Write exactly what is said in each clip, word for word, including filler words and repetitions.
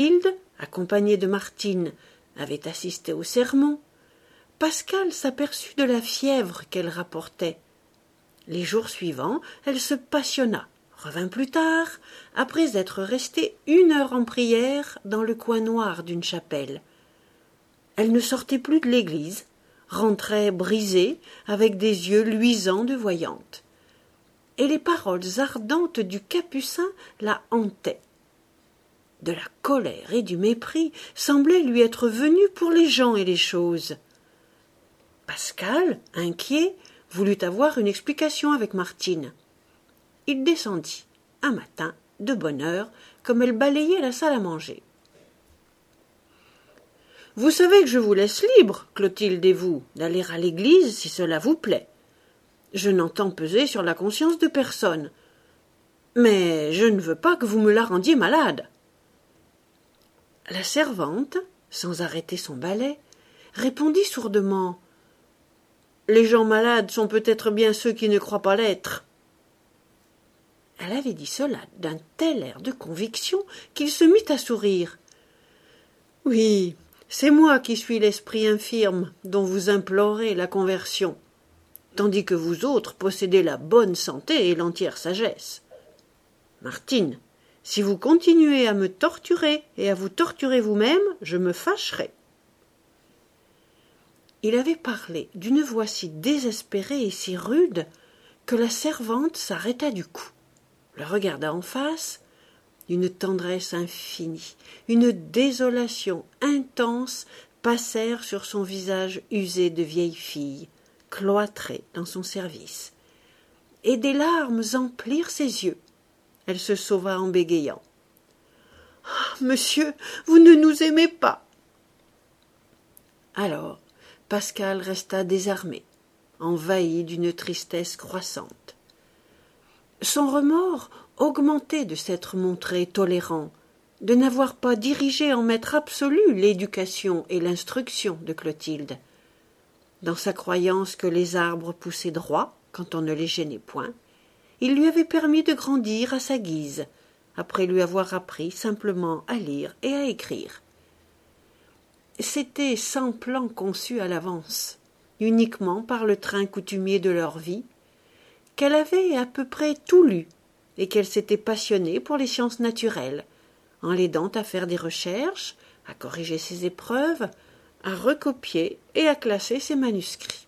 Hilde, accompagnée de Martine, avait assisté au sermon, Pascal s'aperçut de la fièvre qu'elle rapportait. Les jours suivants, elle se passionna, revint plus tard, après être restée une heure en prière dans le coin noir d'une chapelle. Elle ne sortait plus de l'église, rentrait brisée, avec des yeux luisants de voyante. Et les paroles ardentes du capucin la hantaient. De la colère et du mépris semblaient lui être venus pour les gens et les choses. Pascal, inquiet, voulut avoir une explication avec Martine. Il descendit, un matin, de bonne heure, comme elle balayait la salle à manger. « Vous savez que je vous laisse libre, Clotilde et vous, d'aller à l'église si cela vous plaît. Je n'entends peser sur la conscience de personne. Mais je ne veux pas que vous me la rendiez malade. » La servante, sans arrêter son balai, répondit sourdement « Les gens malades sont peut-être bien ceux qui ne croient pas l'être. » Elle avait dit cela d'un tel air de conviction qu'il se mit à sourire. « Oui, c'est moi qui suis l'esprit infirme dont vous implorez la conversion, tandis que vous autres possédez la bonne santé et l'entière sagesse. Martine, si vous continuez à me torturer et à vous torturer vous-même, je me fâcherai. » Il avait parlé d'une voix si désespérée et si rude que la servante s'arrêta du coup, le regarda en face. Une tendresse infinie, une désolation intense passèrent sur son visage usé de vieille fille, cloîtrée dans son service, et des larmes emplirent ses yeux. Elle se sauva en bégayant. « Monsieur, vous ne nous aimez pas !» Alors, Pascal resta désarmé, envahi d'une tristesse croissante. Son remords augmentait de s'être montré tolérant, de n'avoir pas dirigé en maître absolu l'éducation et l'instruction de Clotilde. Dans sa croyance que les arbres poussaient droit quand on ne les gênait point, il lui avait permis de grandir à sa guise, après lui avoir appris simplement à lire et à écrire. C'était sans plan conçu à l'avance, uniquement par le train coutumier de leur vie, qu'elle avait à peu près tout lu et qu'elle s'était passionnée pour les sciences naturelles, en l'aidant à faire des recherches, à corriger ses épreuves, à recopier et à classer ses manuscrits.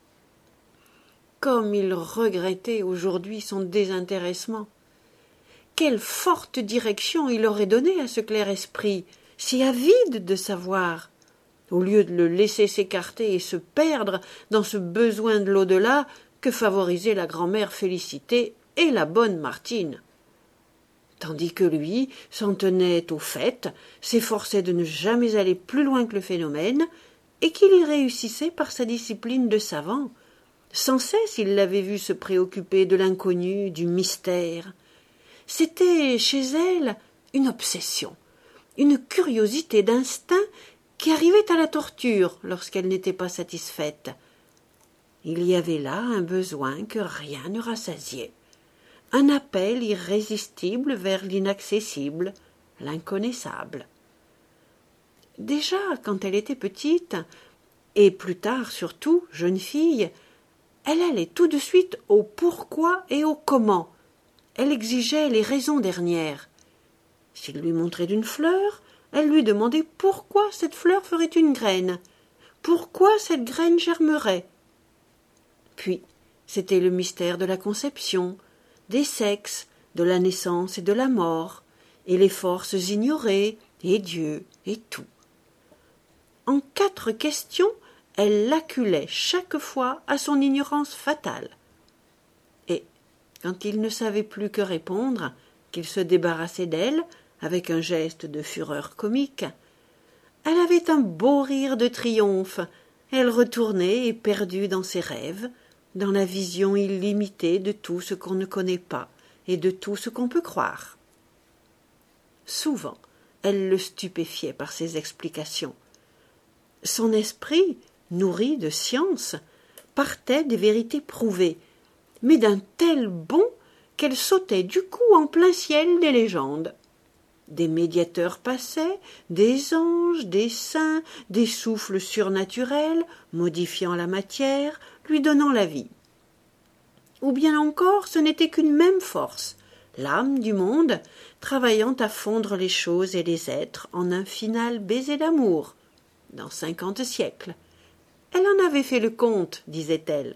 Comme il regrettait aujourd'hui son désintéressement. Quelle forte direction il aurait donnée à ce clair esprit, si avide de savoir, au lieu de le laisser s'écarter et se perdre dans ce besoin de l'au-delà que favorisaient la grand-mère Félicité et la bonne Martine. Tandis que lui s'en tenait au fait, s'efforçait de ne jamais aller plus loin que le phénomène, et qu'il y réussissait par sa discipline de savant. Sans cesse il l'avait vu se préoccuper de l'inconnu, du mystère. C'était chez elle une obsession, une curiosité d'instinct qui arrivait à la torture lorsqu'elle n'était pas satisfaite. Il y avait là un besoin que rien ne rassasiait, un appel irrésistible vers l'inaccessible, l'inconnaissable. Déjà, quand elle était petite, et plus tard surtout jeune fille, elle allait tout de suite au pourquoi et au comment. Elle exigeait les raisons dernières. S'il lui montrait d'une fleur, elle lui demandait pourquoi cette fleur ferait une graine, pourquoi cette graine germerait. Puis, c'était le mystère de la conception, des sexes, de la naissance et de la mort, et les forces ignorées, et Dieu, et tout. En quatre questions, elle l'acculait chaque fois à son ignorance fatale. Et, quand il ne savait plus que répondre, qu'il se débarrassait d'elle, avec un geste de fureur comique, elle avait un beau rire de triomphe, elle retournait éperdue dans ses rêves, dans la vision illimitée de tout ce qu'on ne connaît pas et de tout ce qu'on peut croire. Souvent, elle le stupéfiait par ses explications. Son esprit, nourri de science, partait des vérités prouvées, mais d'un tel bond qu'elle sautait du coup en plein ciel des légendes. Des médiateurs passaient, des anges, des saints, des souffles surnaturels, modifiant la matière, lui donnant la vie. Ou bien encore, ce n'était qu'une même force, l'âme du monde, travaillant à fondre les choses et les êtres en un final baiser d'amour, dans cinquante siècles. Elle en avait fait le compte, disait-elle.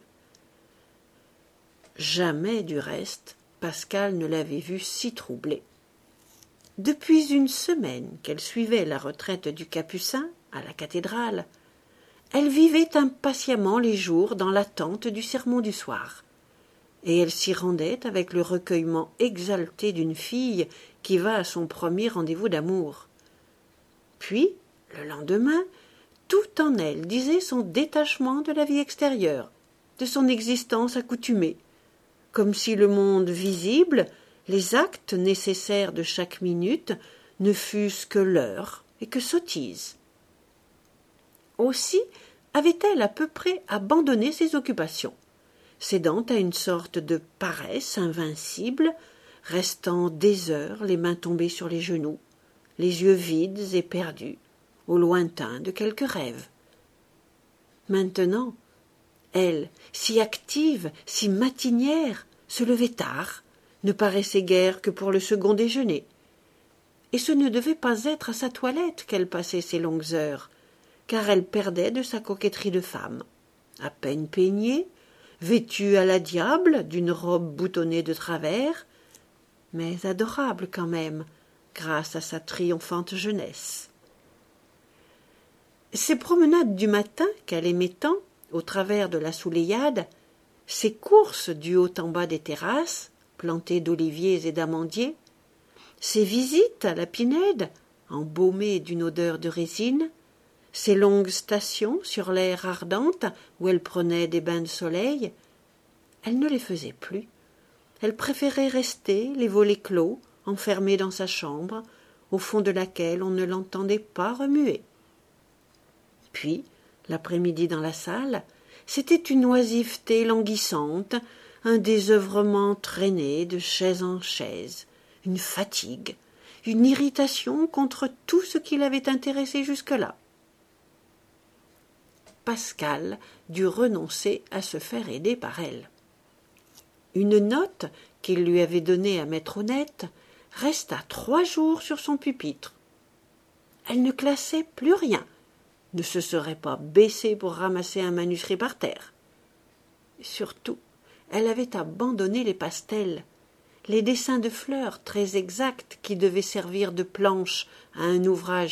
Jamais, du reste, Pascal ne l'avait vue si troublée. Depuis une semaine qu'elle suivait la retraite du Capucin à la cathédrale, elle vivait impatiemment les jours dans l'attente du sermon du soir, et elle s'y rendait avec le recueillement exalté d'une fille qui va à son premier rendez-vous d'amour. Puis, le lendemain, tout en elle disait son détachement de la vie extérieure, de son existence accoutumée, comme si le monde visible, les actes nécessaires de chaque minute, ne fussent que leurre et que sottise. Aussi avait-elle à peu près abandonné ses occupations, cédant à une sorte de paresse invincible, restant des heures les mains tombées sur les genoux, les yeux vides et perdus, au lointain de quelque rêve. Maintenant, elle, si active, si matinière, se levait tard, ne paraissait guère que pour le second déjeuner. Et ce ne devait pas être à sa toilette qu'elle passait ses longues heures, car elle perdait de sa coquetterie de femme. À peine peignée, vêtue à la diable d'une robe boutonnée de travers, mais adorable quand même, grâce à sa triomphante jeunesse. Ces promenades du matin qu'elle aimait tant, au travers de la Souleillade, ces courses du haut en bas des terrasses, plantées d'oliviers et d'amandiers, ces visites à la Pinède, embaumées d'une odeur de résine, ces longues stations sur l'aire ardente où elle prenait des bains de soleil, elle ne les faisait plus. Elle préférait rester, les volets clos, enfermée dans sa chambre, au fond de laquelle on ne l'entendait pas remuer. Puis, l'après-midi dans la salle, c'était une oisiveté languissante, un désœuvrement traîné de chaise en chaise, une fatigue, une irritation contre tout ce qui l'avait intéressé jusque-là. Pascal dut renoncer à se faire aider par elle. Une note qu'il lui avait donnée à Maître Honnête resta trois jours sur son pupitre. Elle ne classait plus rien, ne se serait pas baissée pour ramasser un manuscrit par terre. Surtout, elle avait abandonné les pastels, les dessins de fleurs très exacts qui devaient servir de planche à un ouvrage